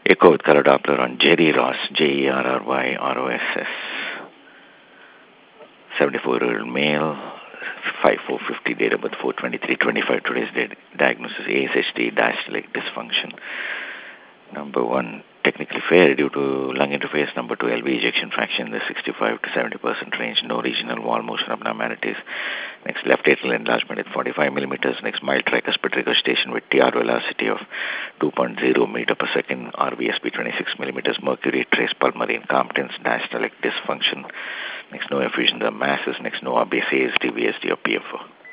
Echo with color Doppler on Jerry Ross, Jerryross. 74-year-old male, 5/4/50, date of birth 4/23/25. Today's date, diagnosis ASHD, diastolic dysfunction. Number one, technically fair due to lung interface. Number two, LV ejection fraction in the 65 to 70% range. No regional wall motion abnormalities. Next, left atrial enlargement at 45 millimeters. Next, mild tricuspid regurgitation with TR velocity of 2.0 meter per second. RVSP 26 millimeters. Mercury trace pulmonary incompetence. Diastolic dysfunction. Next, no effusion of masses. Next, no obvious ASD, VSD or PFO.